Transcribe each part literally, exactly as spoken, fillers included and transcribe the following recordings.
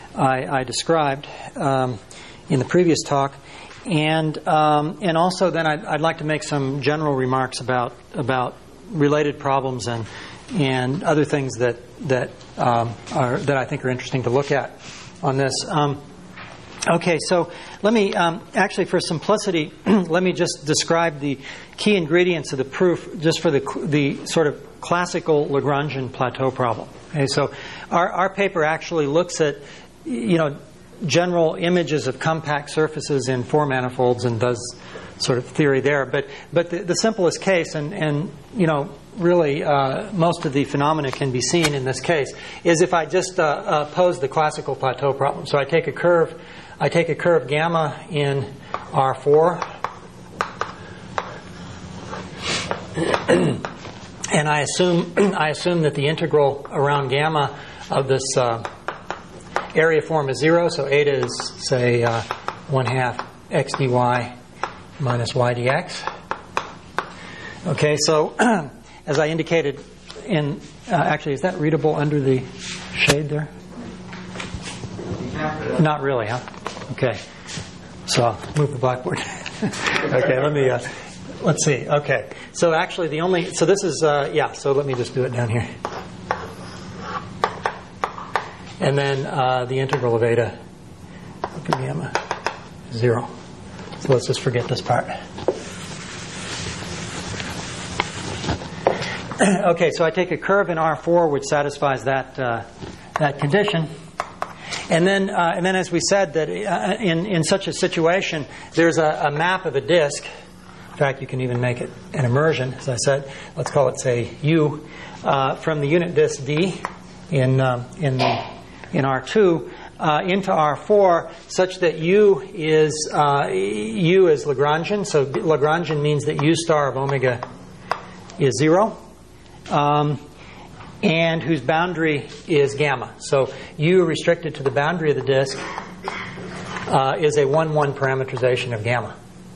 I, I described um, in the previous talk. And um, and also then I'd, I'd like to make some general remarks about about related problems and and other things that that um, are that I think are interesting to look at on this. Um, okay, so let me um, actually, for simplicity, let me just describe the key ingredients of the proof, just for the the sort of classical Lagrangian plateau problem. Okay, so our our paper actually looks at, you know, general images of compact surfaces in four manifolds and does sort of theory there. But but the, the simplest case, and, and you know, really uh, most of the phenomena can be seen in this case, is if I just uh, uh, pose the classical plateau problem. So I take a curve, I take a curve gamma in R four, and I assume I assume that the integral around gamma of this uh, area form is zero, so eta is, say, uh, one half x dy minus y dx. Okay, so as I indicated in, uh, actually, is that readable under the shade there? Not really, huh? Okay, so I'll move the blackboard. Okay, let me, uh, let's see. Okay, so actually the only, so this is, uh, yeah, so let me just do it down here. And then uh, the integral of eta of gamma is zero. So let's just forget this part. Okay, so I take a curve in R four which satisfies that uh, that condition, and then uh, and then as we said that uh, in in such a situation there's a, a map of a disk. In fact, you can even make it an immersion, as I said. Let's call it, say, U uh, from the unit disk D in um, in the in R two uh, into R four, such that U is uh, U is Lagrangian. So Lagrangian means that U star of omega is zero, um, and whose boundary is gamma. So U restricted to the boundary of the disk uh, is a one one parameterization of gamma.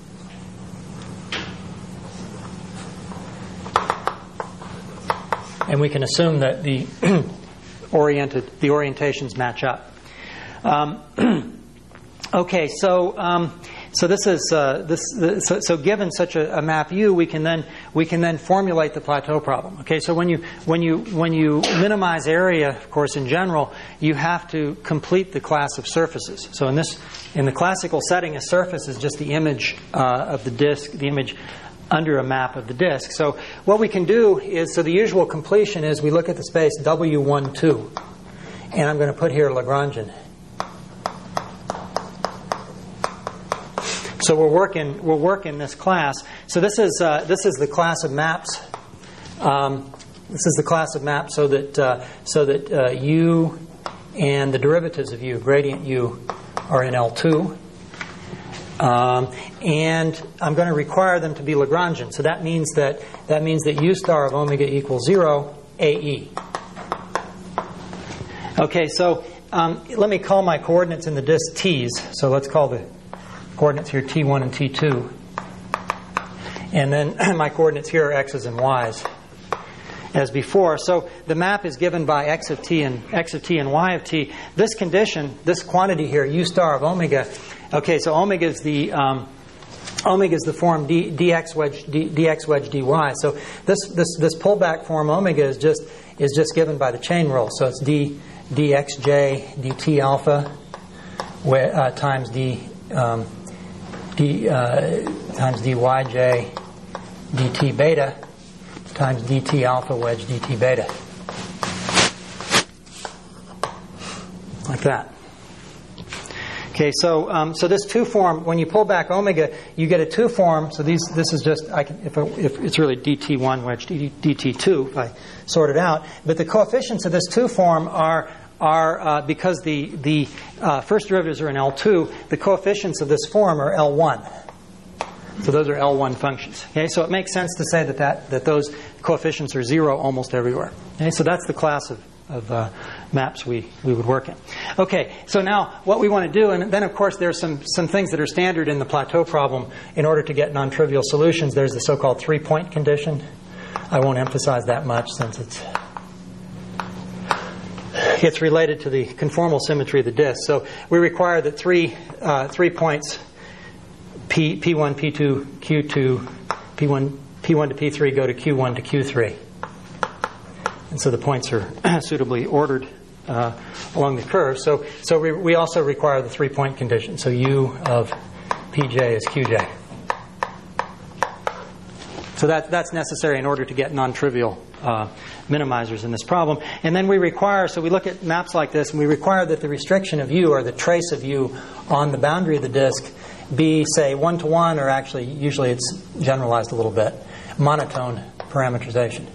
And we can assume that the oriented the orientations match up. Um, okay, so um, so this is uh, this. this so, so given such a, a map U, we can then we can then formulate the plateau problem. Okay, so when you when you when you minimize area, of course, in general, you have to complete the class of surfaces. So in this in the classical setting, a surface is just the image uh, of the disk, the image under a map of the disk. So what we can do is, so the usual completion is we look at the space W one two, and I'm going to put here Lagrangian. So we'll work in we'll work in this class. So this is uh, this is the class of maps. Um, this is the class of maps so that uh, so that uh, U and the derivatives of U, gradient U, are in L two. Um, and I'm going to require them to be Lagrangian. So that means that that means that U star of omega equals zero, A E. Okay, so um, let me call my coordinates in the disk T's. So let's call the coordinates here T one and T two. And then my coordinates here are X's and Y's as before. So the map is given by X of T and X of T and Y of T. This condition, this quantity here, U star of omega. Okay, so omega is the um, omega is the form d, dx wedge d, dx wedge dy. So this this this pullback form omega is just is just given by the chain rule. So it's d dxj dt alpha where, uh, times d um, d uh, times dyj dt beta times dt alpha wedge dt beta, like that. Okay, so um, so this two form, when you pull back omega, you get a two form. So these this is just I can if, if it's really D T one wedge D T two if I sort it out. But the coefficients of this two form are are uh, because the the uh, first derivatives are in L two. The coefficients of this form are L one. So those are L one functions. Okay, so it makes sense to say that that, that those coefficients are zero almost everywhere. Okay, so that's the class of of uh, maps we, we would work in. Okay, so now what we want to do, and then of course there's some, some things that are standard in the plateau problem in order to get non-trivial solutions. There's the so-called three-point condition. I won't emphasize that much since it's it's related to the conformal symmetry of the disk. So we require that three uh, three points P, P1, P2, Q2, P1, P1 to P three go to Q one to Q three. And so the points are suitably ordered uh, along the curve. So so we, we also require the three-point condition. So U of Pj is Qj. So that, that's necessary in order to get non-trivial uh, minimizers in this problem. And then we require, so we look at maps like this, and we require that the restriction of U, or the trace of U, on the boundary of the disk be, say, one-to-one, or actually, usually it's generalized a little bit, monotone parameterization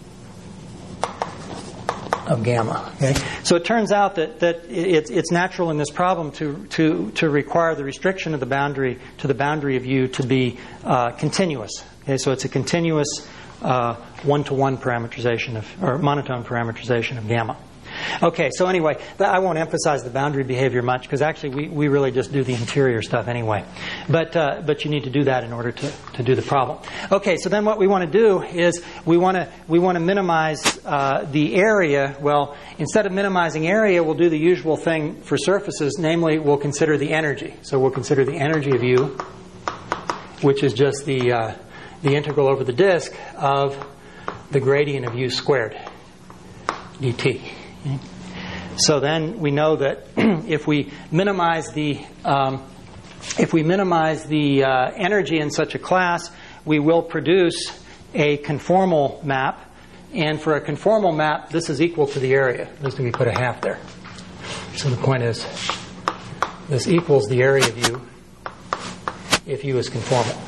of gamma. Okay? So it turns out that, that it's, it's natural in this problem to, to, to require the restriction of the boundary to the boundary of U to be uh, continuous. Okay, so it's a continuous uh, one-to-one parameterization of, or monotone parameterization of gamma. Okay, so anyway, th- I won't emphasize the boundary behavior much because actually we, we really just do the interior stuff anyway. But uh, but you need to do that in order to, to do the problem. Okay, so then what we want to do is we want to we want to minimize uh, the area. Well, instead of minimizing area, we'll do the usual thing for surfaces. Namely, we'll consider the energy. So we'll consider the energy of U, which is just the uh, the integral over the disk of the gradient of U squared dt. Okay. So then we know that if we minimize the um, if we minimize the uh, energy in such a class, we will produce a conformal map. And for a conformal map, this is equal to the area. At least we put a half there. So the point is, this equals the area of U if U is conformal.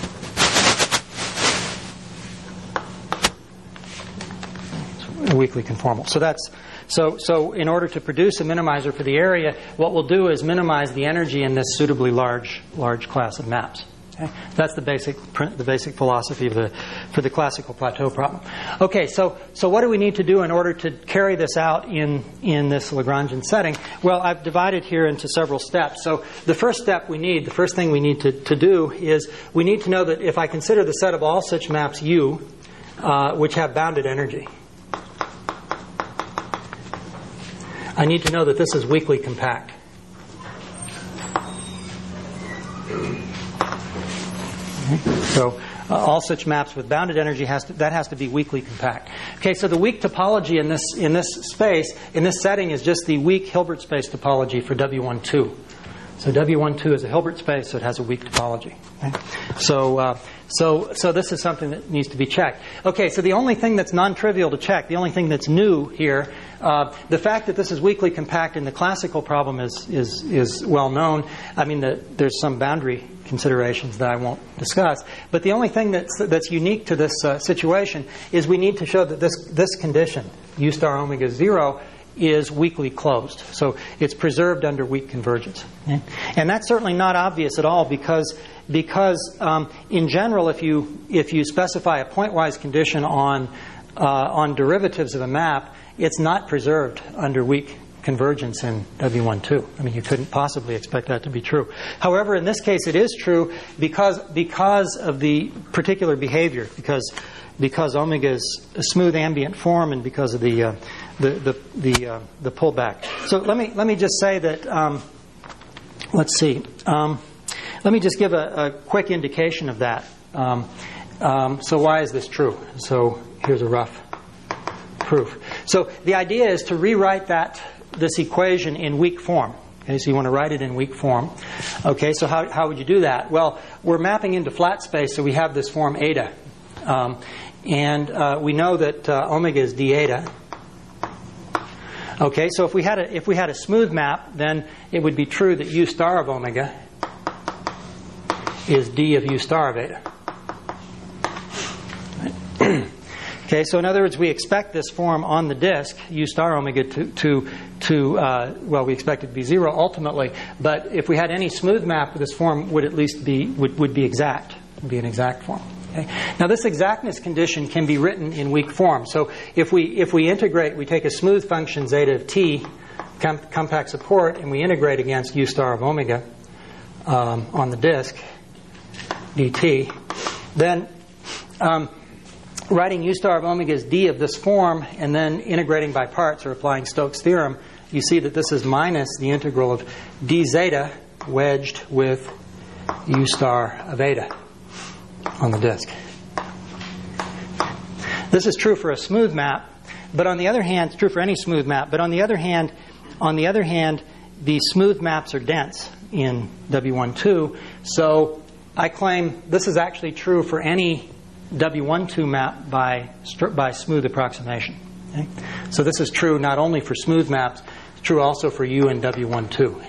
Weakly conformal. So that's so so in order to produce a minimizer for the area, what we'll do is minimize the energy in this suitably large large class of maps. Okay? That's the basic the basic philosophy of the for the classical plateau problem. Okay, so so what do we need to do in order to carry this out in in this Lagrangian setting? Well, I've divided here into several steps. So the first step we need, the first thing we need to, to do is we need to know that if I consider the set of all such maps U, uh, which have bounded energy, I need to know that this is weakly compact. Okay. So uh, all such maps with bounded energy has to, that has to be weakly compact. Okay, so the weak topology in this in this space in this setting is just the weak Hilbert space topology for W twelve. So W twelve is a Hilbert space, so it has a weak topology. Okay? So uh, so so this is something that needs to be checked. Okay, so the only thing that's non-trivial to check, the only thing that's new here, uh, the fact that this is weakly compact in the classical problem is is is well known. I mean, the, there's some boundary considerations that I won't discuss, but the only thing that's that's unique to this uh, situation is we need to show that this this condition, U star omega zero, is weakly closed. So it's preserved under weak convergence. Okay? And that's certainly not obvious at all because because um, in general, if you if you specify a pointwise condition on uh, on derivatives of a map, it's not preserved under weak convergence in W twelve. I mean, you couldn't possibly expect that to be true. However, in this case, it is true because because of the particular behavior, because because omega is a smooth ambient form, and because of the uh, the the the, uh, the pullback. So let me let me just say that. Um, let's see. Um, let me just give a, a quick indication of that. Um, um, so why is this true? So here's a rough proof. So the idea is to rewrite that this equation in weak form. Okay, so you want to write it in weak form. Okay, so how how would you do that? Well, we're mapping into flat space, so we have this form eta. Um, and uh, we know that uh, omega is d eta. Okay, so if we had a if we had a smooth map, then it would be true that U star of omega is d of U star of eta. Okay, so in other words, we expect this form on the disk, U star omega, to to to uh, well, we expect it to be zero ultimately. But if we had any smooth map, this form would at least be would, would be exact, would be an exact form. Okay. Now, this exactness condition can be written in weak form. So if we if we integrate, we take a smooth function zeta of t, com- compact support, and we integrate against U star of omega um, on the disk dt, then um, writing U star of omega as d of this form and then integrating by parts or applying Stokes' theorem you see that this is minus the integral of d zeta wedged with u star of eta on the disk. This is true for a smooth map, but on the other hand, it's true for any smooth map, but on the other hand, on the other hand, the smooth maps are dense in W twelve, so I claim this is actually true for any W twelve map by by smooth approximation. Okay? So this is true not only for smooth maps, it's true also for U and W twelve.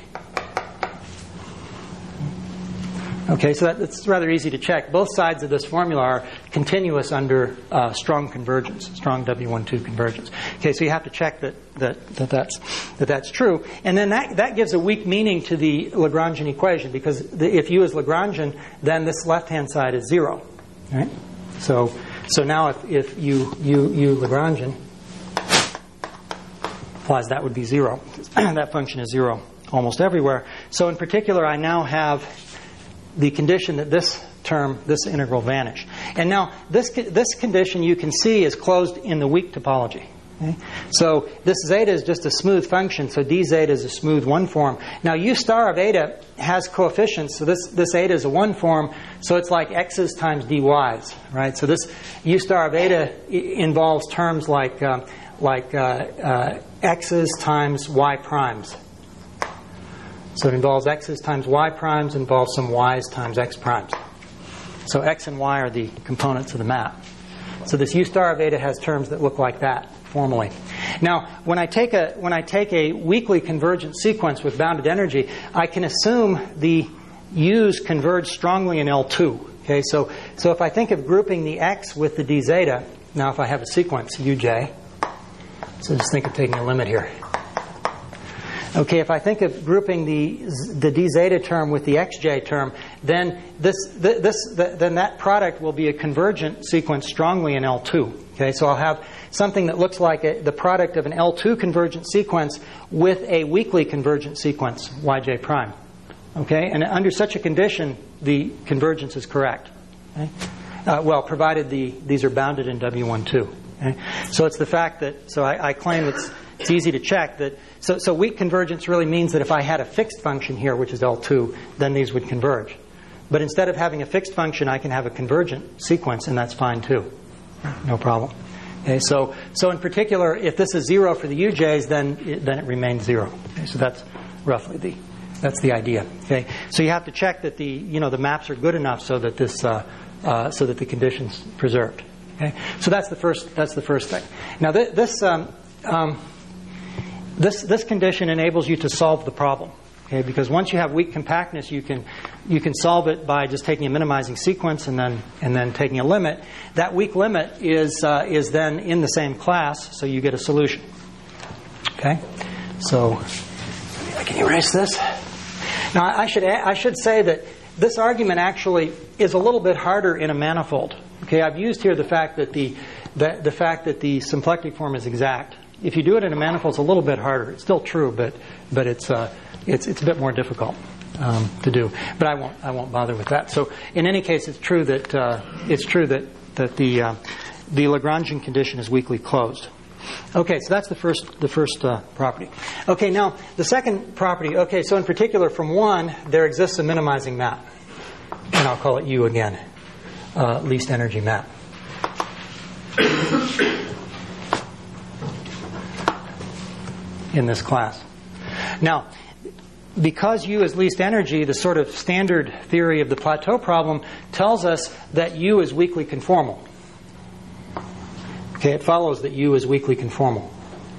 Okay, so that, it's rather easy to check. Both sides of this formula are continuous under uh, strong convergence, strong W twelve convergence. Okay, so you have to check that, that, that, that's, that that's true. And then that, that gives a weak meaning to the Lagrangian equation, because the, if U is Lagrangian, then this left-hand side is zero. Right? So, so now if, if U, U, U Lagrangian implies that would be zero. That function is zero almost everywhere. So in particular, I now have the condition that this term, this integral, vanish. And now this this condition you can see is closed in the weak topology. Okay? So this zeta is just a smooth function, so d zeta is a smooth one form. Now u star of eta has coefficients, so this, this eta is a one form, so it's like x's times dy's, right? So this u star of eta involves terms like, uh, like uh, uh, x's times y primes. So it involves x's times y primes, involves some y's times x primes. So x and y are the components of the map. So this u star of eta has terms that look like that formally. Now, when I take a when I take a weakly convergent sequence with bounded energy, I can assume the u's converge strongly in L two. Okay, so so if I think of grouping the x with the d zeta, now if I have a sequence uj, so just think of taking a limit here. Okay, if I think of grouping the the d zeta term with the xj term, then this this then that product will be a convergent sequence strongly in L two. Okay, so I'll have something that looks like a, the product of an L two convergent sequence with a weakly convergent sequence yj prime. Okay, and under such a condition, the convergence is correct. Okay? Uh, well, provided the these are bounded in W twelve. Okay? So it's the fact that so I, I claim it's It's easy to check that. So, so weak convergence really means that if I had a fixed function here, which is L two, then these would converge. But instead of having a fixed function, I can have a convergent sequence, and that's fine too. No problem. Okay, so, so in particular, if this is zero for the U Js, then it, then it remains zero. Okay, so that's roughly the that's the idea. Okay, so you have to check that the you know the maps are good enough so that this uh, uh, so that the condition's preserved. Okay, so that's the first that's the first thing. Now th- this. Um, um, This this condition enables you to solve the problem, okay? Because once you have weak compactness, you can you can solve it by just taking a minimizing sequence and then and then taking a limit. That weak limit is uh, is then in the same class, so you get a solution. Okay, so I can erase this. Now I should I should say that this argument actually is a little bit harder in a manifold. Okay, I've used here the fact that the the, the fact that the symplectic form is exact. If you do it in a manifold, it's a little bit harder. It's still true, but but it's uh, it's it's a bit more difficult um, to do. But I won't I won't bother with that. So in any case, it's true that uh, it's true that that the uh, the Lagrangian condition is weakly closed. Okay, so that's the first the first uh, property. Okay, now the second property. Okay, so in particular, from one there exists a minimizing map, and I'll call it U again, uh, least energy map. In this class. Now, because U is least energy, the sort of standard theory of the plateau problem tells us that U is weakly conformal. Okay, it follows that U is weakly conformal.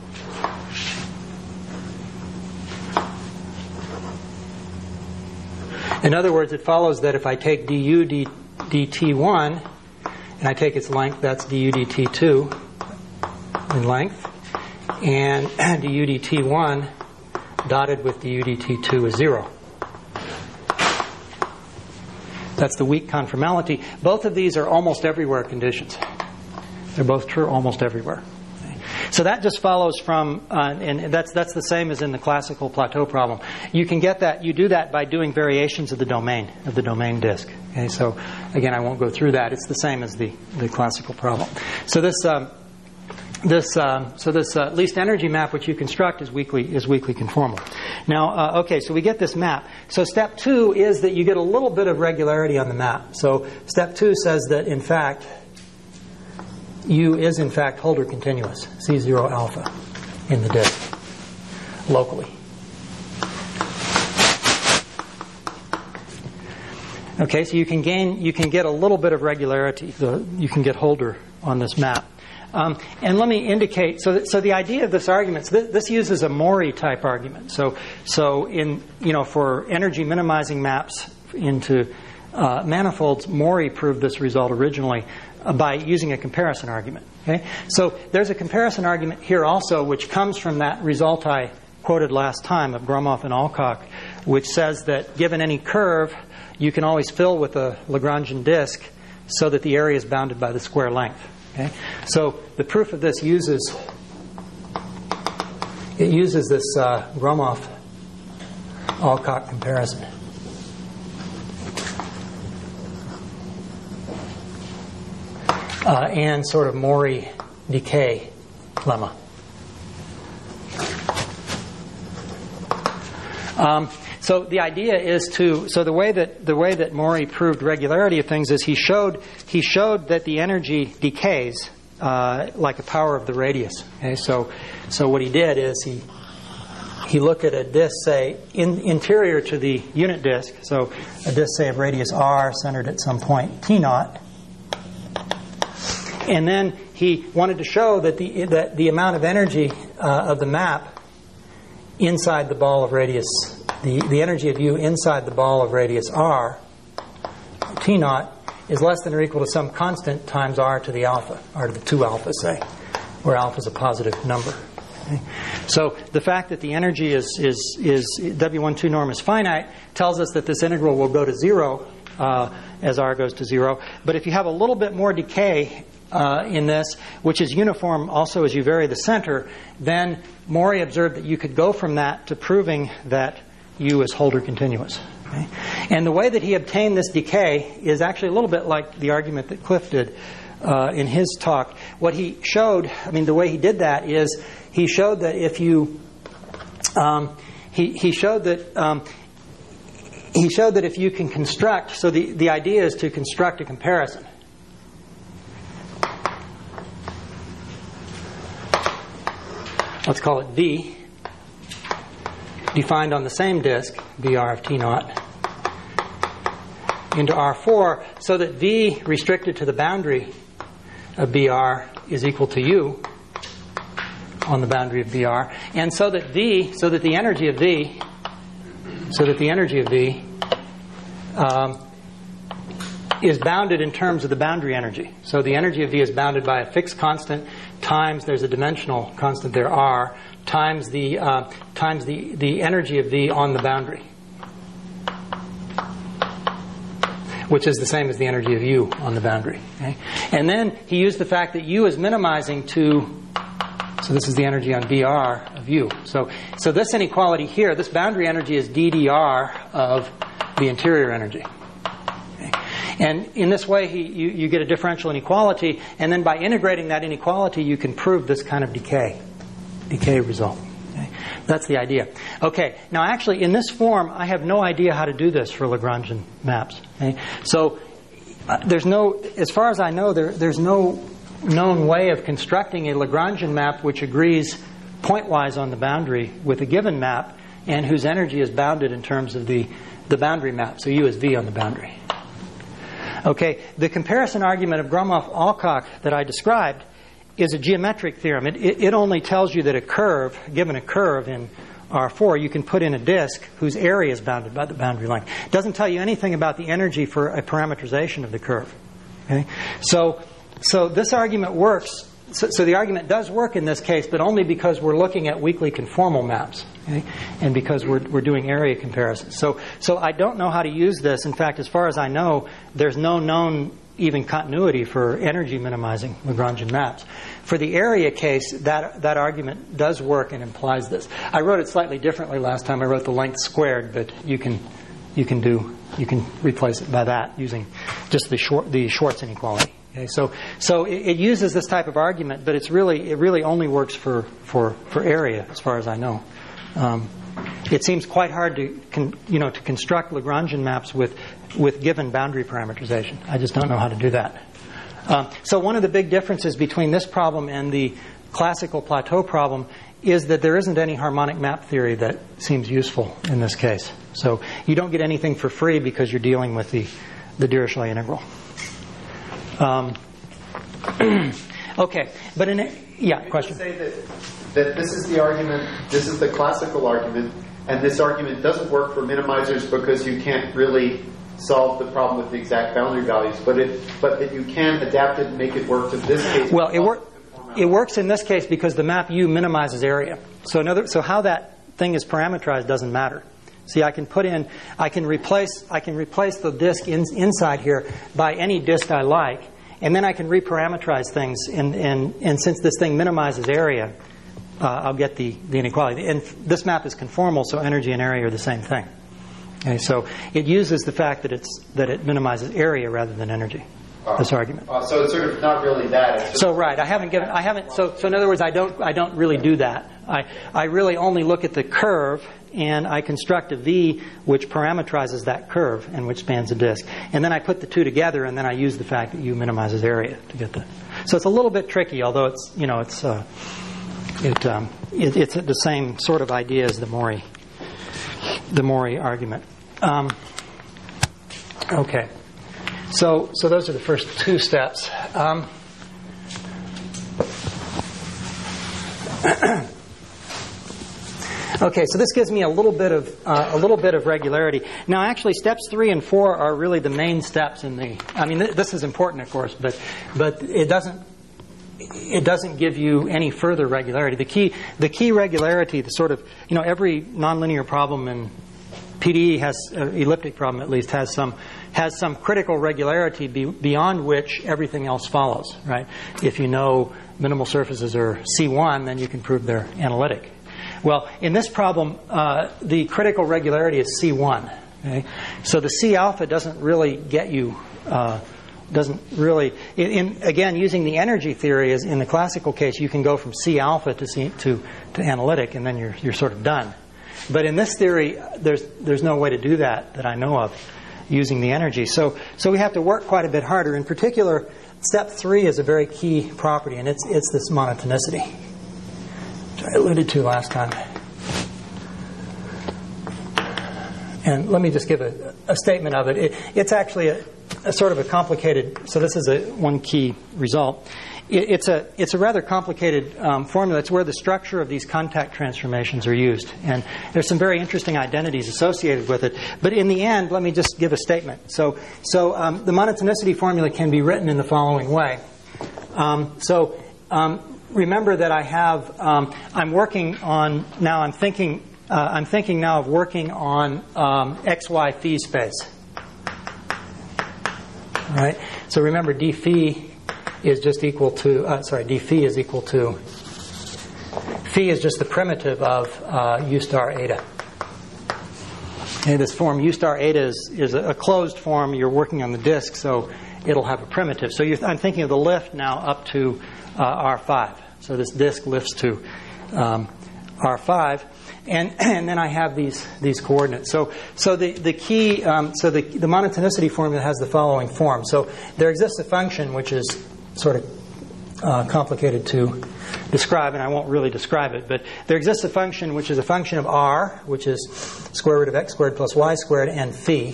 In other words, it follows that if I take du d, dt one and I take its length, that's du dt two in length, and du dt one dotted with du dt two is zero. That's the weak conformality. Both of these are almost everywhere conditions. They're both true almost everywhere. So that just follows from, uh, and that's that's the same as in the classical plateau problem. You can get that, you do that by doing variations of the domain, of the domain disk. Okay, so again, I won't go through that. It's the same as the, the classical problem. So this, um, this um, so this uh, least energy map which you construct is weakly is weakly conformal. Now, uh, okay, so we get this map. So step two is that you get a little bit of regularity on the map. So step two says that in fact U is in fact Holder continuous, C zero alpha, in the disk locally. Okay, so you can gain, you can get a little bit of regularity. The, you can get Holder on this map. Um, and let me indicate. So, that, so the idea of this argument. So th- this uses a Mori type argument. So, so in you know for energy minimizing maps into uh, manifolds, Mori proved this result originally uh, by using a comparison argument. Okay, so there's a comparison argument here also, which comes from that result I quoted last time of Gromov and Alcock, which says that given any curve, you can always fill with a Lagrangian disk so that the area is bounded by the square length. Okay? So the proof of this uses it uses this uh, Gromov-Alcock comparison. Uh, and sort of Mori decay lemma. Um, So the idea is to so the way that the way that Mori proved regularity of things is he showed he showed that the energy decays uh, like a power of the radius. Okay, so so what he did is he he looked at a disk, say in, interior to the unit disk, so a disk say of radius r centered at some point t naught, and then he wanted to show that the that the amount of energy uh, of the map inside the ball of radius. The, the energy of U inside the ball of radius r, T naught, is less than or equal to some constant times r to the alpha, r to the two alpha, say, where alpha is a positive number. Okay? So the fact that the energy is, is, is W one two norm is finite tells us that this integral will go to zero uh, as r goes to zero. But if you have a little bit more decay uh, in this, which is uniform also as you vary the center, then Mori observed that you could go from that to proving that U is Holder continuous. Okay? And the way that he obtained this decay is actually a little bit like the argument that Cliff did uh, in his talk. What he showed, I mean, the way he did that is he showed that if you, um, he, he showed that um, he showed that if you can construct, so the, the idea is to construct a comparison. Let's call it V, defined on the same disk, V R of T naught, into R four, so that V restricted to the boundary of B R is equal to U on the boundary of B R, and so that V, so that the energy of V, so that the energy of V um, is bounded in terms of the boundary energy. So the energy of V is bounded by a fixed constant times there's a dimensional constant there R times the uh, times the the energy of V on the boundary, which is the same as the energy of U on the boundary. Okay? And then he used the fact that U is minimizing to, so this is the energy on B R of U. So so this inequality here, this boundary energy is D D R of the interior energy. Okay? And in this way, he, you, you get a differential inequality, and then by integrating that inequality, you can prove this kind of decay, decay result. Okay? That's the idea. Okay, now actually in this form, I have no idea how to do this for Lagrangian maps. Okay? So uh, there's no, as far as I know, there, there's no known way of constructing a Lagrangian map which agrees pointwise on the boundary with a given map and whose energy is bounded in terms of the, the boundary map. So U is V on the boundary. Okay, the comparison argument of Gromov-Alcock that I described is a geometric theorem. It, it, it only tells you that a curve, given a curve in R four, you can put in a disk whose area is bounded by the boundary length. It doesn't tell you anything about the energy for a parameterization of the curve. Okay, so so this argument works. So, so the argument does work in this case, but only because we're looking at weakly conformal maps, okay? And because we're we're doing area comparisons. So so I don't know how to use this. In fact, as far as I know, there's no known even continuity for energy minimizing Lagrangian maps. For the area case, that that argument does work and implies this. I wrote it slightly differently last time. I wrote the length squared, but you can you can do you can replace it by that using just the short the Schwarz inequality. Okay, so so it, it uses this type of argument, but it's really it really only works for for, for area, as far as I know. Um, it seems quite hard to con, you know to construct Lagrangian maps with with given boundary parameterization. I just don't know how to do that. Um, so one of the big differences between this problem and the classical plateau problem is that there isn't any harmonic map theory that seems useful in this case. So you don't get anything for free because you're dealing with the, the Dirichlet integral. Um, okay, but in a, yeah, question. Say that, that this is the argument, this is the classical argument, and this argument doesn't work for minimizers because you can't really solve the problem with the exact boundary values, but it but that you can adapt it and make it work to this case. Well, it works. It works in this case because the map U minimizes area. So another, so how that thing is parameterized doesn't matter. See, I can put in, I can replace, I can replace the disk in, inside here by any disk I like, and then I can reparameterize things. And and, and since this thing minimizes area, uh, I'll get the, the inequality. And this map is conformal, so energy and area are the same thing. Okay, so it uses the fact that it's that it minimizes area rather than energy. Uh, this argument. Uh, so it's sort of not really that. So right, I haven't given. I haven't. So so in other words, I don't. I don't really do that. I I really only look at the curve and I construct a V which parameterizes that curve and which spans a disk, and then I put the two together, and then I use the fact that U minimizes area to get the. So it's a little bit tricky, although it's you know it's uh, it, um, it it's the same sort of idea as the Mori the Mori argument. Um, okay. So, so those are the first two steps. Um, okay, so this gives me a little bit of uh, a little bit of regularity. Now, actually, steps three and four are really the main steps in the. I mean, th- this is important, of course, but but it doesn't it doesn't give you any further regularity. The key the key regularity, the sort of you know every nonlinear problem in P D E has uh, elliptic problem at least has some. has some critical regularity be, beyond which everything else follows, right? If you know minimal surfaces are C one, then you can prove they're analytic. Well, in this problem, uh, the critical regularity is C one. Okay? So the C alpha doesn't really get you, uh, doesn't really, in, in, again, using the energy theory as in the classical case, you can go from C alpha to C, to, to analytic, and then you're, you're sort of done. But in this theory, there's, there's no way to do that that I know of, using the energy. So so we have to work quite a bit harder. In particular, step three is a very key property, and it's it's this monotonicity, which I alluded to last time. And let me just give a, a statement of it. it it's actually a, a sort of a complicated, so this is a one key result. It, it's a it's a rather complicated um, formula. It's where the structure of these contact transformations are used. And there's some very interesting identities associated with it. But in the end, let me just give a statement. So, so um, the monotonicity formula can be written in the following way. Um, so um, remember that I have, um, I'm working on, now I'm thinking, uh, I'm thinking now of working on um, X Y phi space. All right? So remember d phi is just equal to, uh, sorry, d phi is equal to, phi is just the primitive of uh, u star eta. And this form u star eta is, is a closed form. You're working on the disk, so it'll have a primitive. So you're, I'm thinking of the lift now up to uh, R five. So this disk lifts to um, R five. And, and then I have these these coordinates. So so the the key um, so the the monotonicity formula has the following form. So there exists a function which is sort of uh, complicated to describe, and I won't really describe it. But there exists a function which is a function of r, which is square root of x squared plus y squared, and phi.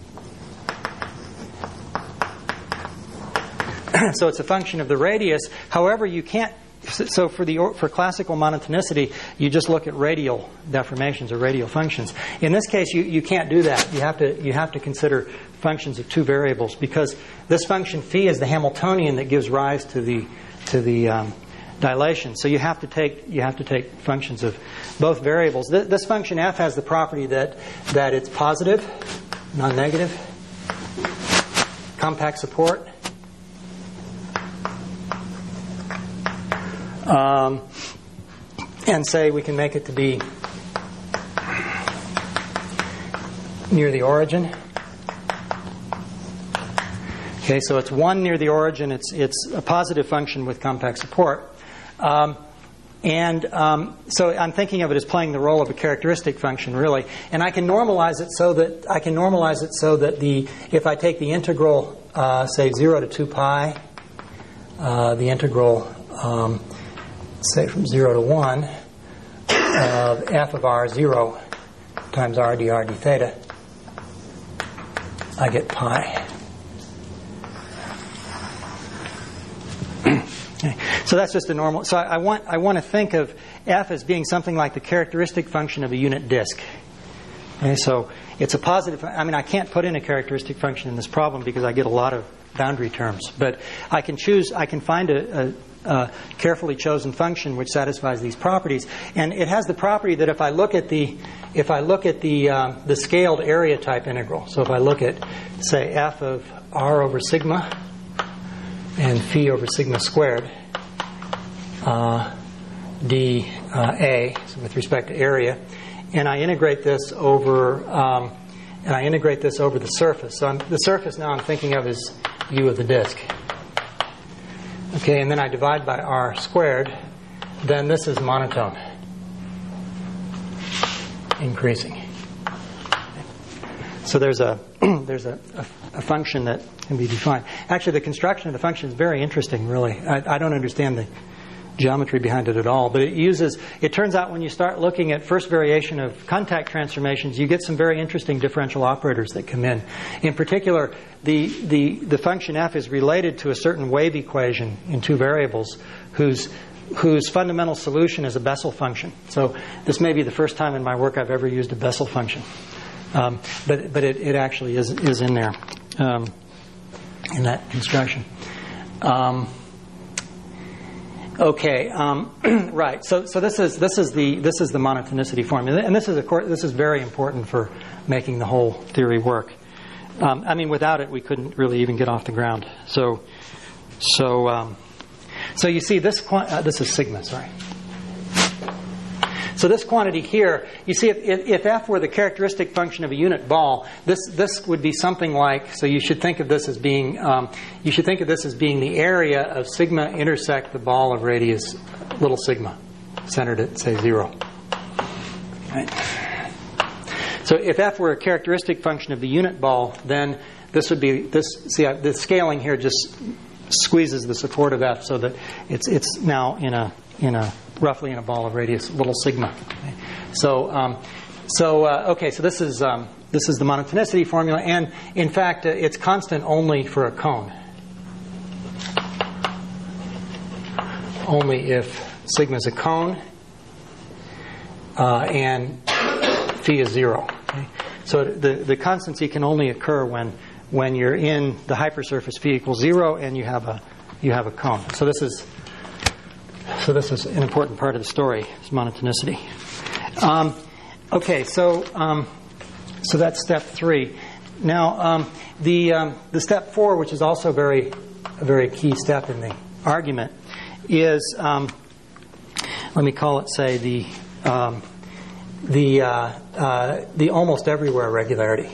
So it's a function of the radius. However, you can't. So for the for classical monotonicity, you just look at radial deformations or radial functions. In this case, you, you can't do that. You have to you have to consider functions of two variables, because this function phi is the Hamiltonian that gives rise to the to the um, dilation. So you have to take you have to take functions of both variables. Th- this function f has the property that that it's positive, non-negative, compact support. Um, and say we can make it to be near the origin. Okay, so it's one near the origin. It's it's a positive function with compact support. Um, and um, so I'm thinking of it as playing the role of a characteristic function, really. And I can normalize it so that I can normalize it so that the if I take the integral, uh, say zero to two pi, uh, the integral, um, say from zero to one of f of r zero times r dr d theta, I get pi. Okay. So that's just a normal. So I, I want I want to think of f as being something like the characteristic function of a unit disk. Okay, so it's a positive. I mean, I can't put in a characteristic function in this problem because I get a lot of boundary terms. But I can choose. I can find a, a, a carefully chosen function which satisfies these properties, and it has the property that if I look at the if I look at the um, the scaled area type integral. So if I look at say f of r over sigma and phi over sigma squared uh, d uh, a, so with respect to area, and I integrate this over um, and I integrate this over the surface. So I'm, the surface now I'm thinking of as u of the disk. Okay, and then I divide by r squared. Then this is monotone, increasing. So there's a there's a, a, a function that can be defined. Actually, the construction of the function is very interesting, really. I, I don't understand the geometry behind it at all, but it uses, it turns out when you start looking at first variation of contact transformations, you get some very interesting differential operators that come in. In particular, the, the, the function f is related to a certain wave equation in two variables whose whose fundamental solution is a Bessel function. So this may be the first time in my work I've ever used a Bessel function. Um, but but it, it actually is is in there um, in that construction. Um, okay, um, right. So so this is this is the this is the monotonicity formula, and this is of course this is very important for making the whole theory work. Um, I mean, without it, we couldn't really even get off the ground. So so um, so you see this uh, this is sigma. Sorry. So this quantity here, you see, if, if, if f were the characteristic function of a unit ball, this this would be something like. So you should think of this as being um, you should think of this as being the area of sigma intersect the ball of radius little sigma, centered at say zero. Right. So if f were a characteristic function of the unit ball, then this would be this. See, the scaling here just squeezes the support of f so that it's it's now in a in a roughly in a ball of radius little sigma. Okay. So um, so uh, okay, so this is um, this is the monotonicity formula, and in fact uh, it's constant only for a cone. Only if sigma is a cone uh, and phi is zero. Okay. So the the constancy can only occur when when you're in the hypersurface phi equals zero and you have a you have a cone. So this is So this is an important part of the story, is monotonicity. Um, okay, so um, so that's step three. Now um, the um, the step four, which is also very a very key step in the argument, is um, let me call it, say, the um, the uh, uh, the almost everywhere regularity.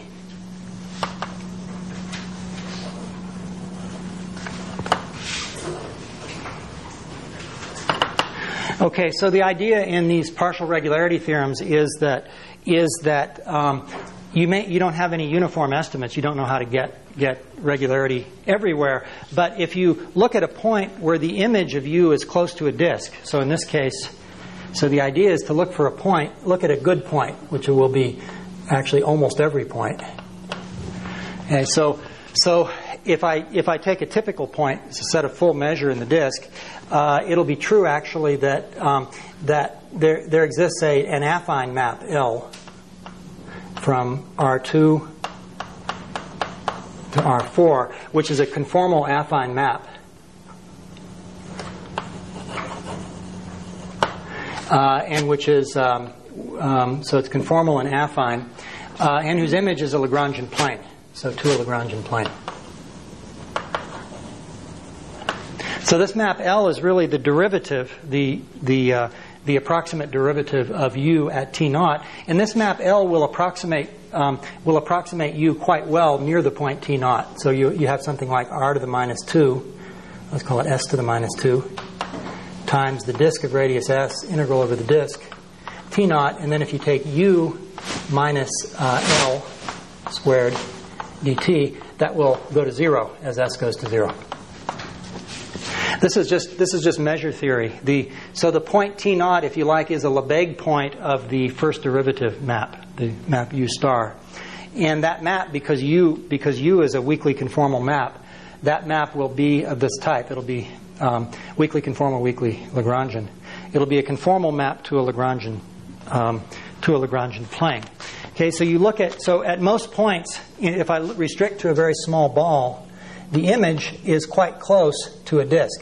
Okay, so the idea in these partial regularity theorems is that is that um, you may you don't have any uniform estimates. You don't know how to get get regularity everywhere. But if you look at a point where the image of U is close to a disk, so in this case, so the idea is to look for a point, look at a good point, which will be actually almost every point. Okay, so so if I if I take a typical point, it's a set of full measure in the disk. Uh, it'll be true, actually, that um, that there there exists a an affine map L from R two to R four, which is a conformal affine map, uh, and which is um, um, so it's conformal and affine, uh, and whose image is a Lagrangian plane. So to a Lagrangian plane. So this map L is really the derivative, the the uh, the approximate derivative of u at t naught. And this map L will approximate um, will approximate u quite well near the point t naught. So you, you have something like r to the minus two, let's call it s to the minus two, times the disk of radius s, integral over the disk, t naught, and then if you take u minus uh, L squared dt, that will go to zero as s goes to zero. This is just this is just measure theory. The so the point t naught, if you like, is a Lebesgue point of the first derivative map, the map u star, and that map, because u because u is a weakly conformal map, that map will be of this type. It'll be um, weakly conformal, weakly Lagrangian. It'll be a conformal map to a Lagrangian um, to a Lagrangian plane. Okay, so you look at so at most points, if I restrict to a very small ball, the image is quite close to a disk.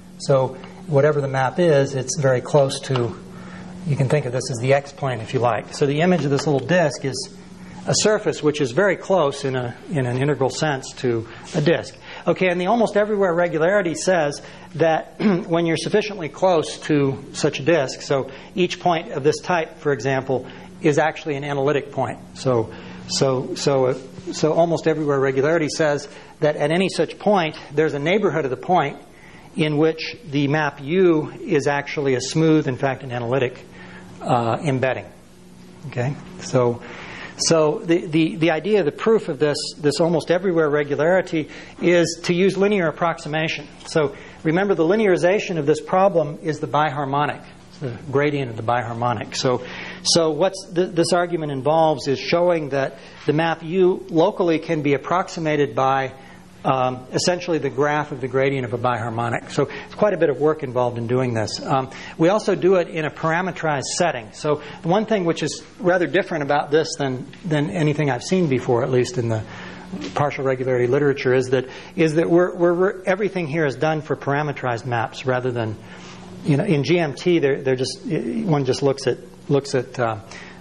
So whatever the map is, it's very close to, you can think of this as the x-plane if you like. So the image of this little disk is a surface which is very close in a in an integral sense to a disk. Okay, and the almost everywhere regularity says that when you're sufficiently close to such a disk, so each point of this type, for example, is actually an analytic point. So so so uh, so almost everywhere regularity says that at any such point, there's a neighborhood of the point in which the map U is actually a smooth, in fact, an analytic uh, embedding. Okay, so so the, the, the idea, the proof of this this almost everywhere regularity is to use linear approximation. So remember, the linearization of this problem is the biharmonic, the gradient of the biharmonic. So so what's th- this argument involves is showing that the map U locally can be approximated by Um, essentially the graph of the gradient of a biharmonic. So it's quite a bit of work involved in doing this. Um, we also do it in a parametrized setting. So the one thing which is rather different about this than than anything I've seen before, at least in the partial regularity literature, is that is that we're, we're, we're everything here is done for parametrized maps rather than, you know, in G M T they're they're just one just looks at looks at uh,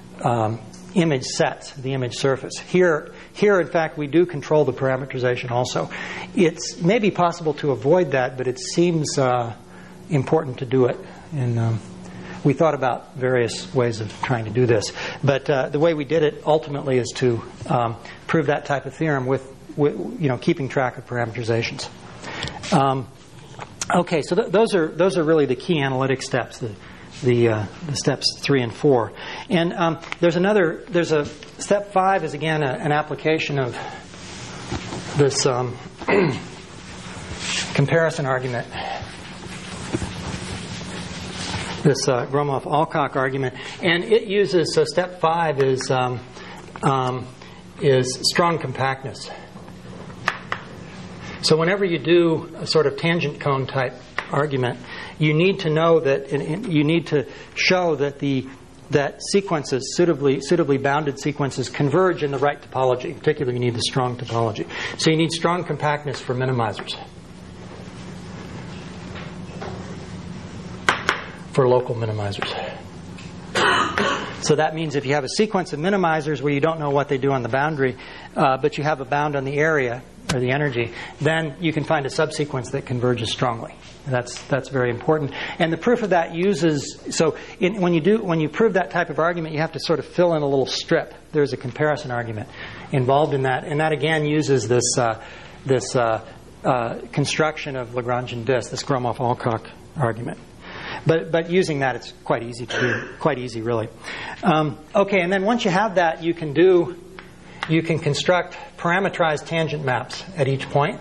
um, image sets, the image surface. Here, here, in fact, we do control the parameterization also. It's maybe possible to avoid that, but it seems uh, important to do it. And um, we thought about various ways of trying to do this. But uh, the way we did it ultimately is to um, prove that type of theorem with, with, you know, keeping track of parameterizations. Um, okay, so th- those are those are really the key analytic steps. The, The, uh, the steps three and four, and um, there's another. There's a step five is again a, an application of this um, comparison argument, this uh, Gromov-Alcock argument, and it uses. So step five is um, um, is strong compactness. So whenever you do a sort of tangent cone type argument, you need to know that you need to show that the that sequences, suitably suitably bounded sequences, converge in the right topology. Particularly, you need the strong topology. So you need strong compactness for minimizers, for local minimizers. So that means if you have a sequence of minimizers where you don't know what they do on the boundary, uh, but you have a bound on the area or the energy, then you can find a subsequence that converges strongly. That's that's very important. And the proof of that uses so in, when you do when you prove that type of argument, you have to sort of fill in a little strip. There's a comparison argument involved in that, and that again uses this uh, this uh, uh, construction of Lagrangian disk, this Gromov-Alcock argument. But but using that, it's quite easy to do. Quite easy, really. Um, okay, and then once you have that, you can do you can construct parametrized tangent maps at each point.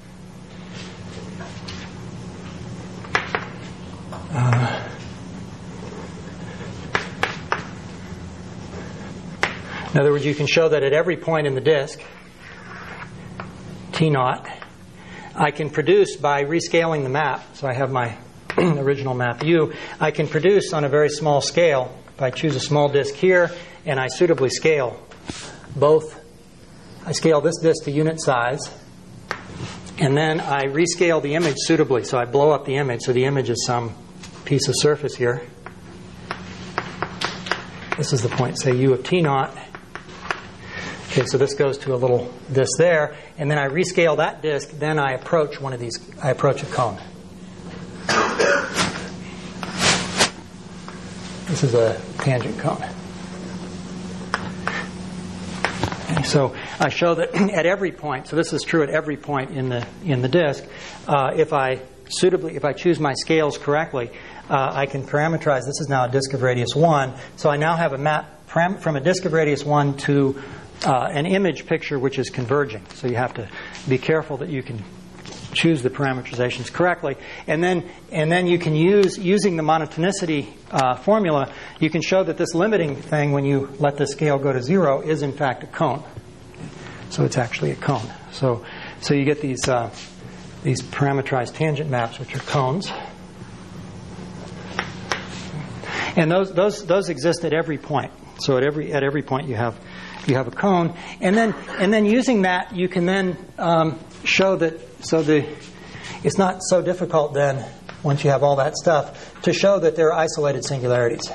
Uh, in other words, you can show that at every point in the disk, T naught, I can produce by rescaling the map. So I have my original map U. I can produce on a very small scale. If I choose a small disk here and I suitably scale both, I scale this disk to unit size, and then I rescale the image suitably. So I blow up the image. So the image is some piece of surface here. This is the point, say, U of T naught. Okay, so this goes to a little disk there, and then I rescale that disk. Then I approach one of these. I approach a cone. This is a tangent cone. Okay, so I show that at every point, so this is true at every point in the in the disk, uh, if I suitably, if I choose my scales correctly, uh, I can parameterize. This is now a disk of radius one. So I now have a map param- from a disk of radius one to uh, an image picture which is converging. So you have to be careful that you can choose the parameterizations correctly, and then and then you can use using the monotonicity uh, formula. You can show that this limiting thing, when you let the scale go to zero, is in fact a cone. So it's actually a cone. So so you get these uh, these parameterized tangent maps, which are cones, and those those those exist at every point. So at every at every point you have you have a cone, and then and then using that you can then um, show that. So the it's not so difficult then, once you have all that stuff, to show that there are isolated singularities.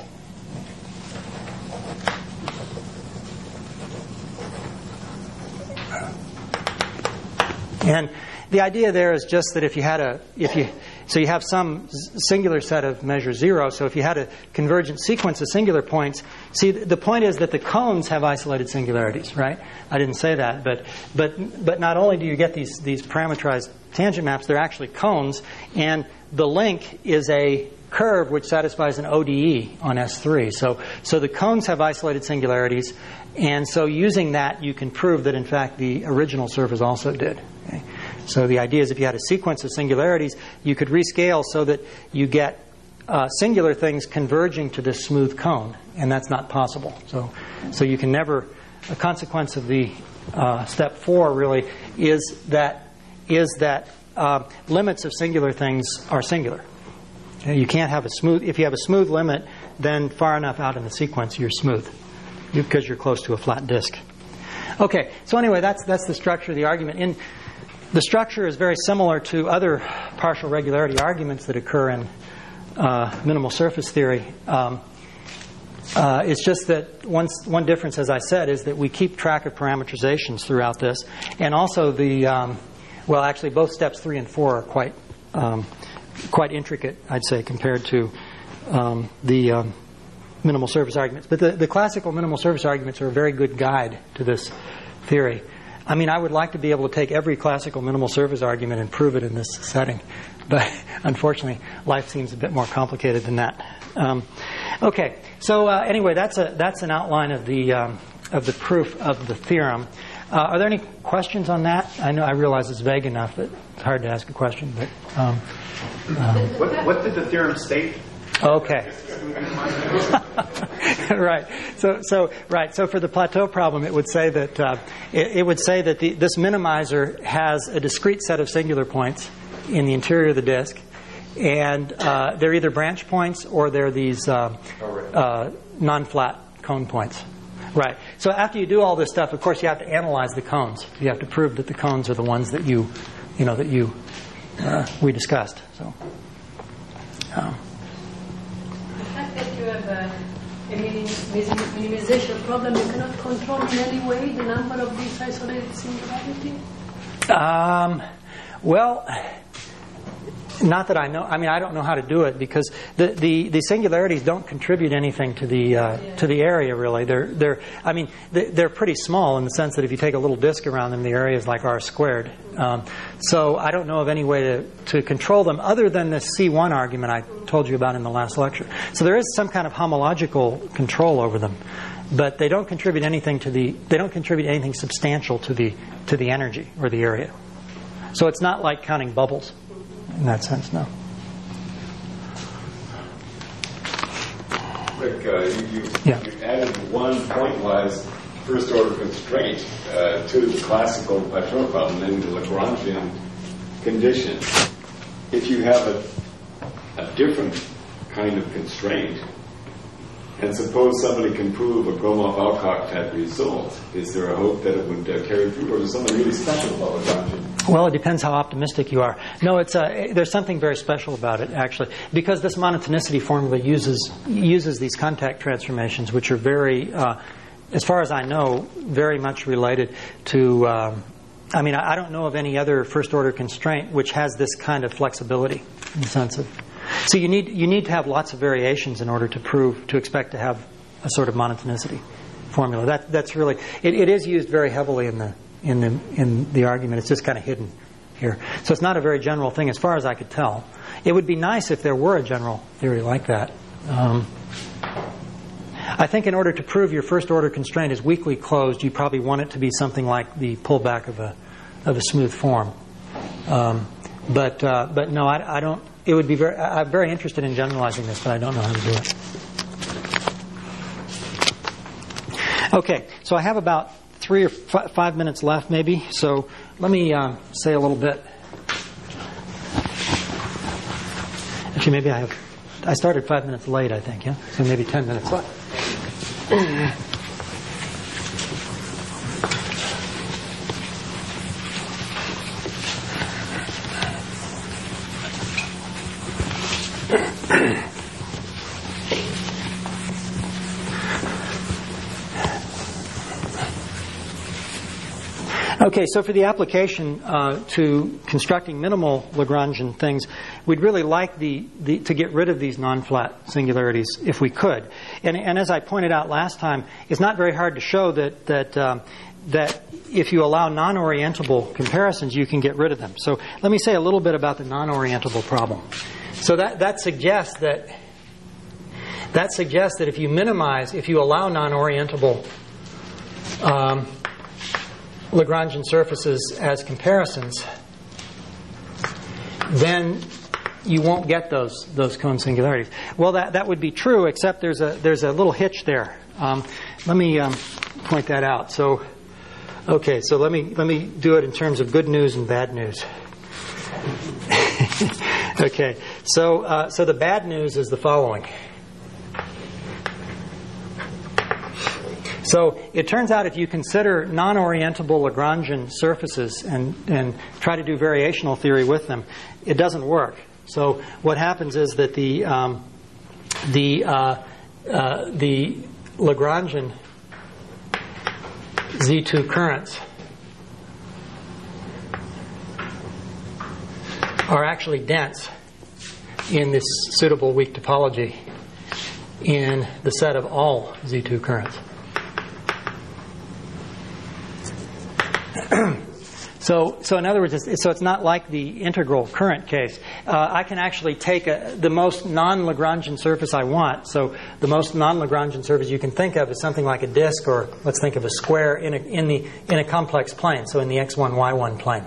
And the idea there is just that if you had a if you so you have some singular set of measure zero. So if you had a convergent sequence of singular points, see, the point is that the cones have isolated singularities, right? I didn't say that, but but but not only do you get these these parameterized tangent maps, they're actually cones, and the link is a curve which satisfies an O D E on S three. So so the cones have isolated singularities, and so using that you can prove that in fact the original surface also did. Okay? So the idea is if you had a sequence of singularities, you could rescale so that you get uh, singular things converging to this smooth cone, and that's not possible. So, so you can never. A consequence of the uh, step four really is that is that uh, limits of singular things are singular. Okay? You can't have a smooth. If you have a smooth limit, then far enough out in the sequence, you're smooth because you're close to a flat disk. Okay. So anyway, that's that's the structure of the argument. In The structure is very similar to other partial regularity arguments that occur in uh, minimal surface theory. Um, uh, it's just that one, one difference, as I said, is that we keep track of parameterizations throughout this. And also the, um, well, actually both steps three and four are quite um, quite intricate, I'd say, compared to um, the um, minimal surface arguments. But the, the classical minimal surface arguments are a very good guide to this theory. I mean, I would like to be able to take every classical minimal surface argument and prove it in this setting. But unfortunately, life seems a bit more complicated than that. Um, okay, so uh, anyway, that's a that's an outline of the um, of the proof of the theorem. Uh, are there any questions on that? I know I realize it's vague enough that it's hard to ask a question. But um, um, what, what did the theorem state? Okay. Right. So, so right. So, for the plateau problem, it would say that uh, it, it would say that the, this minimizer has a discrete set of singular points in the interior of the disk, and uh, they're either branch points or they're these uh, uh, non-flat cone points. Right. So, after you do all this stuff, of course, you have to analyze the cones. You have to prove that the cones are the ones that you, you know, that you uh, we discussed. So. Um, That you have a, a minimization problem, you cannot control in any way the number of these isolated singularities? Um, well, not that I know. I mean, I don't know how to do it because the, the, the singularities don't contribute anything to the uh, yeah. to the area. Really, they're they're. I mean, they're pretty small in the sense that if you take a little disk around them, the area is like r squared. Um, so I don't know of any way to, to control them other than the C one argument I told you about in the last lecture. So there is some kind of homological control over them, but they don't contribute anything to the. They don't contribute anything substantial to the to the energy or the area. So it's not like counting bubbles. In that sense, no. Rick, uh, you, you, yeah. you added one pointwise first-order constraint uh, to the classical plateau problem in the Lagrangian condition. If you have a, a different kind of constraint, and suppose somebody can prove a Gromov-Alcock type result, is there a hope that it would uh, carry through, or is there something really special about Lagrangian? Well, it depends how optimistic you are. No, it's uh, there's something very special about it, actually, because this monotonicity formula uses uses these contact transformations, which are very, uh, as far as I know, very much related to. Um, I mean, I don't know of any other first-order constraint which has this kind of flexibility in the sense of. So you need you need to have lots of variations in order to prove to expect to have a sort of monotonicity formula. That that's really it, it is used very heavily in the in the in the argument. It's just kind of hidden here. So it's not a very general thing as far as I could tell. It would be nice if there were a general theory like that. Um, I think in order to prove your first order constraint is weakly closed, you probably want it to be something like the pullback of a of a smooth form. Um, but uh, but no, I, I don't. It would be very. I'm very interested in generalizing this, but I don't know how to do it. Okay, so I have about three or f- five minutes left, maybe. So let me uh, say a little bit. Actually, maybe I have. I started five minutes late, I think. Yeah, so maybe ten minutes left. Okay, so for the application uh, to constructing minimal Lagrangian things, we'd really like the, the to get rid of these non-flat singularities if we could. And, and as I pointed out last time, it's not very hard to show that that um, that if you allow non-orientable comparisons, you can get rid of them. So let me say a little bit about the non-orientable problem. So that that suggests that that suggests that if you minimize, if you allow non-orientable um, Lagrangian surfaces as comparisons, then you won't get those those cone singularities. Well, that, that would be true, except there's a there's a little hitch there. Um, let me um, point that out. So, okay, so let me let me do it in terms of good news and bad news. Okay, so uh, so the bad news is the following. So it turns out if you consider non-orientable Lagrangian surfaces and, and try to do variational theory with them, it doesn't work. So what happens is that the um, the uh, uh, the Lagrangian Z two currents are actually dense in this suitable weak topology in the set of all Z two currents. So, so in other words, it's, so it's not like the integral current case. Uh, I can actually take a, the most non-Lagrangian surface I want. So the most non-Lagrangian surface you can think of is something like a disk, or let's think of a square in a, in the in a complex plane. So in the x one, y one plane.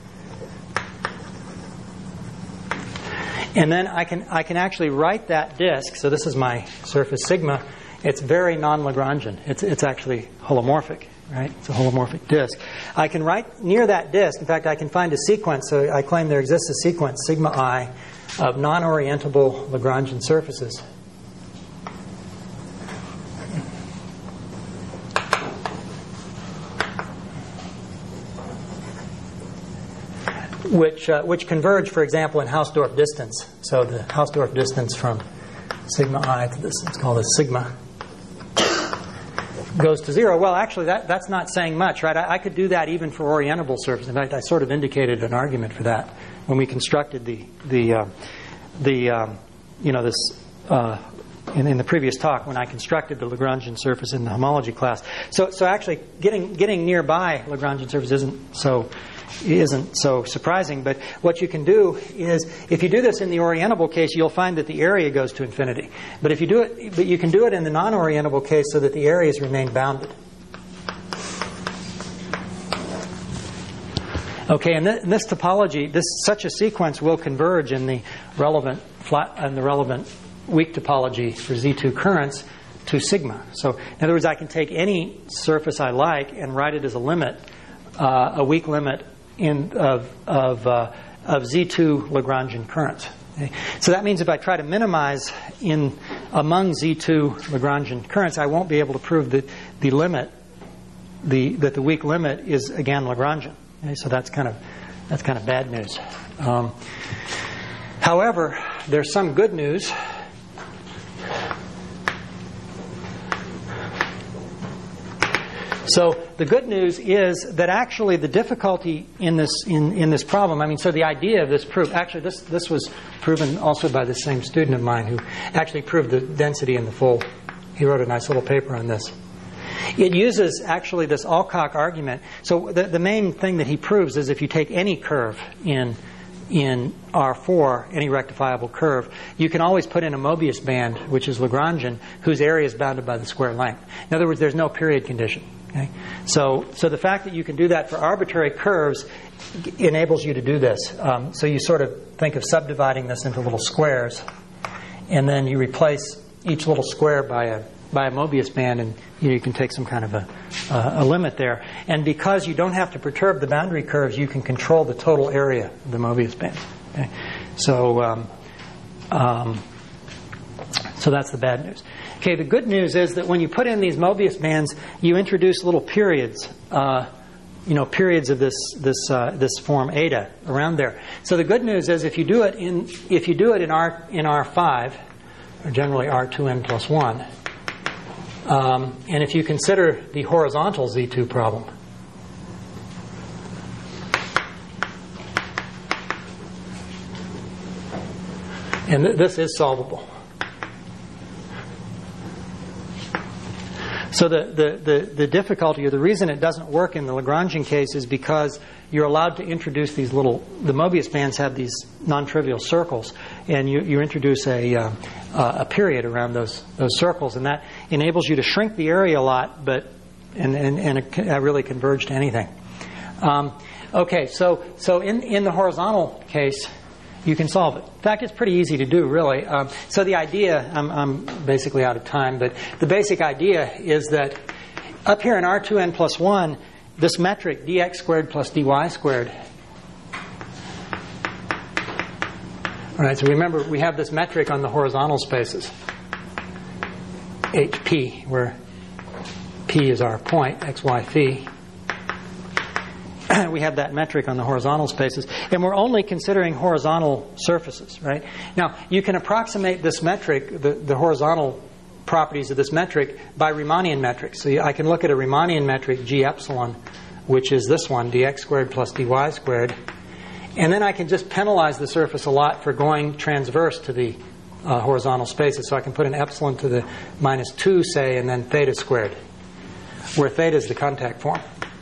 And then I can I can actually write that disk. So this is my surface sigma. It's very non-Lagrangian. It's it's actually holomorphic. Right? It's a holomorphic disk. I can write near that disk. In fact, I can find a sequence. So I claim there exists a sequence, sigma I, of non-orientable Lagrangian surfaces. Which uh, which converge, for example, in Hausdorff distance. So the Hausdorff distance from sigma I to this, it's called a sigma, goes to zero. Well, actually, that, that's not saying much, right? I, I could do that even for orientable surfaces. In fact, I sort of indicated an argument for that when we constructed the the uh, the um, you know this uh, in, in the previous talk when I constructed the Lagrangian surface in the homology class. So so actually, getting getting nearby Lagrangian surface isn't so isn't so surprising. But what you can do is, if you do this in the orientable case, you'll find that the area goes to infinity. But if you do it, but you can do it in the non-orientable case so that the areas remain bounded. Okay, and th- in this topology, this such a sequence will converge in the relevant flat in the relevant weak topology for Z two currents to sigma. So, in other words, I can take any surface I like and write it as a limit, uh, a weak limit in of of, uh, of Z two Lagrangian currents. Okay? So that means if I try to minimize in among Z two Lagrangian currents, I won't be able to prove that the limit, the that the weak limit is again Lagrangian. Okay? So that's kind of that's kind of bad news. Um, however, there's some good news. So the good news is that actually the difficulty in this in, in this problem, I mean, so the idea of this proof, actually this this was proven also by the same student of mine who actually proved the density in the full. He wrote a nice little paper on this. It uses actually this Alcock argument. So the, the main thing that he proves is if you take any curve in in R four, any rectifiable curve, you can always put in a Mobius band, which is Lagrangian, whose area is bounded by the square length. In other words, there's no period condition. Okay? So, so the fact that you can do that for arbitrary curves enables you to do this. Um, so you sort of think of subdividing this into little squares, and then you replace each little square by a by a Mobius band, and you know, you can take some kind of a, uh, a limit there. And because you don't have to perturb the boundary curves, you can control the total area of the Mobius band. Okay? So, um, um, so that's the bad news. Okay, the good news is that when you put in these Mobius bands, you introduce little periods, uh, you know, periods of this this uh, this form eta around there. So the good news is if you do it in if you do it in R in R five, or generally R two n plus one. Um, and if you consider the horizontal Z two problem, and th- this is solvable. So the, the, the, the difficulty, or the reason it doesn't work in the Lagrangian case, is because you're allowed to introduce these little, the Mobius bands have these non-trivial circles, and you, you introduce a, uh, a period around those those circles, and that enables you to shrink the area a lot, but and, and, and it really converge to anything. Um, okay, so so in, in the horizontal case, you can solve it. In fact, it's pretty easy to do, really. Um, so the idea, I'm, I'm basically out of time, but the basic idea is that up here in R two n plus one, this metric, dx squared plus dy squared. All right, so remember, we have this metric on the horizontal spaces, H P, where P is our point, x, y, phi. We have that metric on the horizontal spaces, and we're only considering horizontal surfaces, right? Now, you can approximate this metric, the, the horizontal properties of this metric, by Riemannian metrics. So I can look at a Riemannian metric, G epsilon, which is this one, dx squared plus dy squared, and then I can just penalize the surface a lot for going transverse to the uh, horizontal spaces. So I can put an epsilon to the minus two, say, and then theta squared, where theta is the contact form.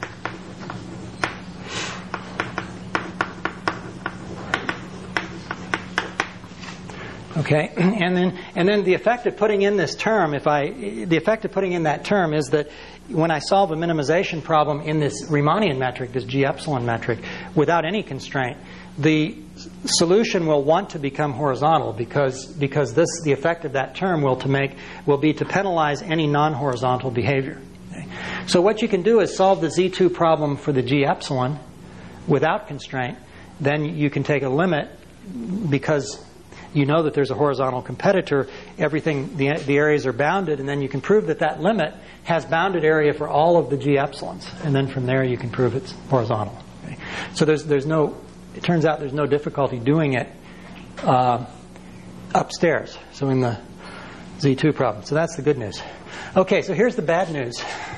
Okay, and then and then the effect of putting in this term, if I the effect of putting in that term is that when I solve a minimization problem in this Riemannian metric, this G epsilon metric, without any constraint, the solution will want to become horizontal because because this the effect of that term will to make will be to penalize any non-horizontal behavior. Okay? So what you can do is solve the Z two problem for the G epsilon without constraint. Then you can take a limit because you know that there's a horizontal competitor, everything, the, the areas are bounded, and then you can prove that that limit has bounded area for all of the G epsilons. And then from there you can prove it's horizontal. Okay? So there's there's no, it turns out there's no difficulty doing it uh, upstairs, so in the Z two problem. So that's the good news. Okay, so here's the bad news.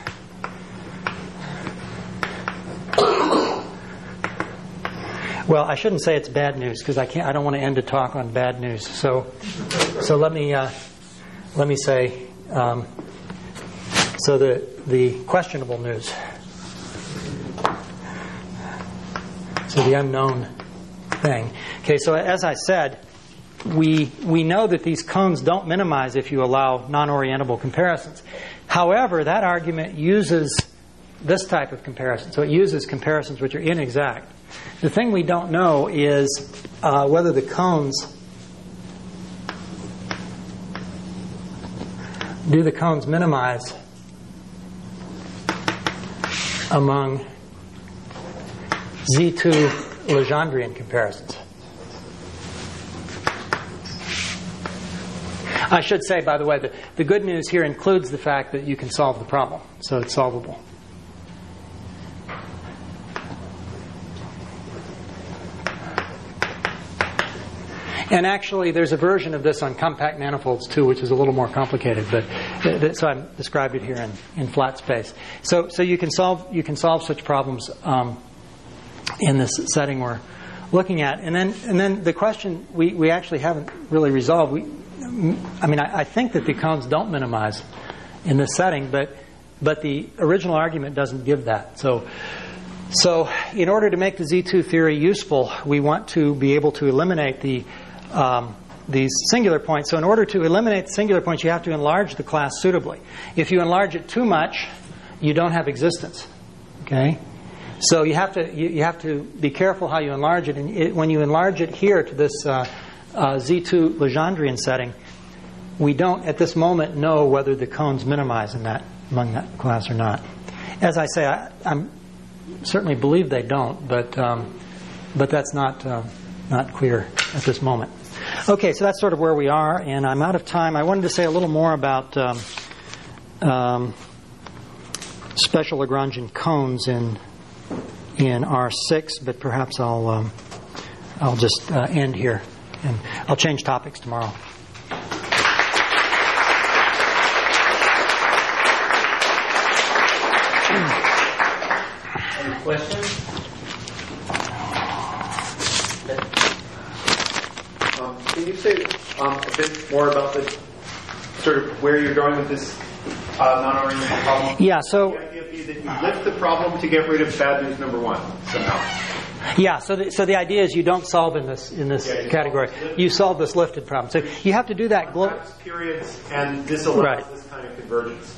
Well, I shouldn't say it's bad news because I can't. I don't want to end a talk on bad news. So, so let me uh, let me say. Um, so the the questionable news. So the unknown thing. Okay. So as I said, we we know that these cones don't minimize if you allow non-orientable comparisons. However, that argument uses this type of comparison. So it uses comparisons which are inexact. The thing we don't know is uh, whether the cones do the cones minimize among Z two Legendrian comparisons. I should say, by the way, that the good news here includes the fact that you can solve the problem, so it's solvable. And actually, there's a version of this on compact manifolds too, which is a little more complicated. But th- th- so I've described it here in, in flat space. So so you can solve you can solve such problems um, in this setting we're looking at. And then and then the question we, we actually haven't really resolved. We, I mean, I, I think that the cones don't minimize in this setting, but but the original argument doesn't give that. So. So, in order to make the Z two theory useful, we want to be able to eliminate the um, these singular points. So, in order to eliminate the singular points, you have to enlarge the class suitably. If you enlarge it too much, you don't have existence. Okay, so you have to you, you have to be careful how you enlarge it. And it, when you enlarge it here to this uh, uh, Z two Legendrian setting, we don't at this moment know whether the cones minimize in that among that class or not. As I say, I, I'm certainly believe they don't, but um, but that's not uh, not clear at this moment. Okay, so that's sort of where we are, and I'm out of time. I wanted to say a little more about um, um, special Lagrangian cones in in R six, but perhaps I'll um, I'll just uh, end here, and I'll change topics tomorrow. Questions? Um, can you say um, a bit more about the sort of where you're going with this uh, non-oriented problem? Yeah. So the idea being that you lift the problem to get rid of bad news number one somehow. Yeah. So the, so the idea is you don't solve in this in this Yeah, category. solve You solve this lifted problem. So you have to do that. Glo- Times periods, and this allows Right. this kind of convergence.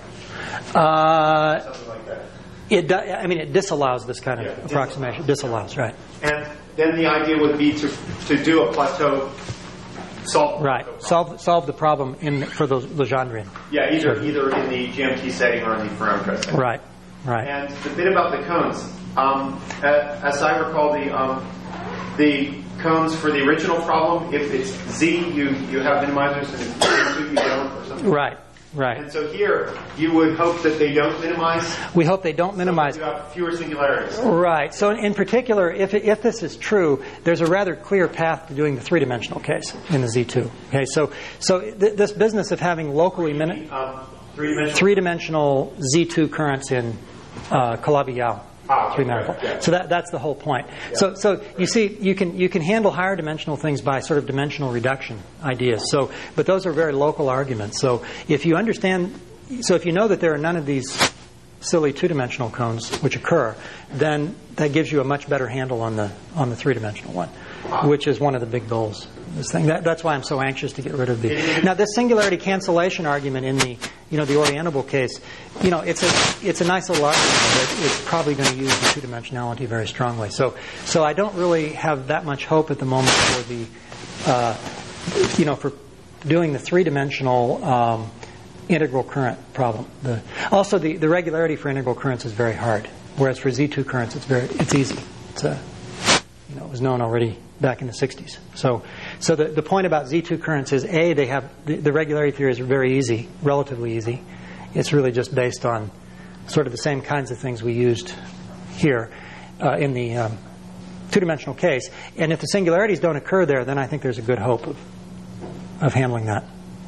uh, Something like that. It do, I mean, it disallows this kind of Yeah, approximation. Disallows, right? And then the idea would be to to do a plateau solve. the Right. plateau problem. Solve solve the problem in for the Legendrian. Yeah, either Sure. either in the G M T setting or in the parameter setting. Right. Right. And the bit about the cones, um, uh, as I recall, the um, the cones for the original problem, if it's Z, you you have minimizers, and if it's two, you don't, or something. Right. Right. And so here, you would hope that they don't minimize. We hope they don't minimize. So you have fewer singularities. Right. So in particular, if if this is true, there's a rather clear path to doing the three-dimensional case in the Z two. Okay. So so th- this business of having locally min- Um, three-dimensional. three-dimensional Z two currents in uh, Calabi-Yau. Ah, okay, Three manifold. right, yeah. So that that's the whole point. Yeah. So so you see, you can you can handle higher dimensional things by sort of dimensional reduction ideas. So, but those are very local arguments. So if you understand, so if you know that there are none of these silly two-dimensional cones which occur, then that gives you a much better handle on the on the three-dimensional one, which is one of the big goals of this thing. That, that's why I'm so anxious to get rid of the. Now, this singularity cancellation argument in the you know the orientable case, you know, it's a it's a nice little argument, but it's probably going to use the two-dimensionality very strongly. So so I don't really have that much hope at the moment for the uh, you know for doing the three-dimensional. Um, integral current problem. The, also, the, the regularity for integral currents is very hard, whereas for Z two currents, it's very it's easy. It's a, you know, it was known already back in the sixties. So, so the, the point about Z two currents is a they have the, the regularity theory is very easy, relatively easy. It's really just based on sort of the same kinds of things we used here uh, in the um, two-dimensional case. And if the singularities don't occur there, then I think there's a good hope of of handling that.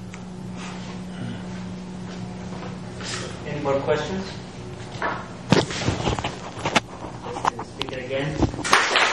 Any more questions? Let's speak it again.